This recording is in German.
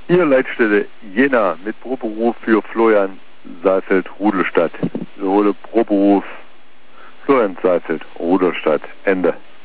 Hier Leitstelle Jena mit Proberuf für Florian Saalfeld, Rudelstadt. Wiederhole Proberuf Florian Saalfeld, Rudelstadt. Ende.